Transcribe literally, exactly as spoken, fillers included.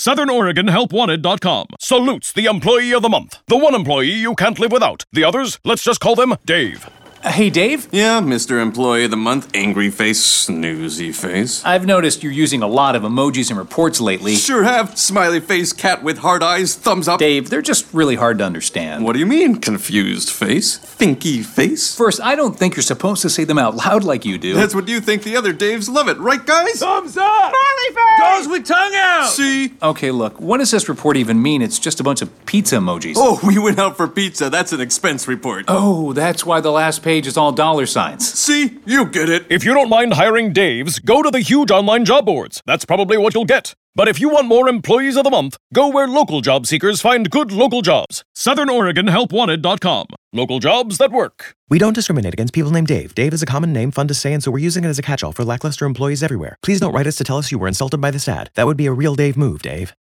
Southern Oregon Help Wanted dot com salutes the Employee of the Month. The one employee you can't live without. The others, let's just call them Dave. Uh, hey, Dave? Yeah, Mister Employee of the Month, angry face, snoozy face. I've noticed you're using a lot of emojis in reports lately. Sure have. Smiley face, cat with hard eyes, thumbs up. Dave, they're just really hard to understand. What do you mean, confused face? Thinky face? First, I don't think you're supposed to say them out loud like you do. That's what you think. The other Daves love it, right, guys? Thumbs up! Smiley face! Goes with tongue out! See? Okay, look, what does this report even mean? It's just a bunch of pizza emojis. Oh, we went out for pizza. That's an expense report. Oh, that's why the last page is all dollar signs. See? You get it. If you don't mind hiring Daves, go to the huge online job boards. That's probably what you'll get. But if you want more Employees of the Month, go where local job seekers find good local jobs. Southern Oregon Help Wanted dot com. Local jobs that work. We don't discriminate against people named Dave. Dave is a common name, fun to say, and so we're using it as a catch-all for lackluster employees everywhere. Please don't write us to tell us you were insulted by this ad. That would be a real Dave move, Dave.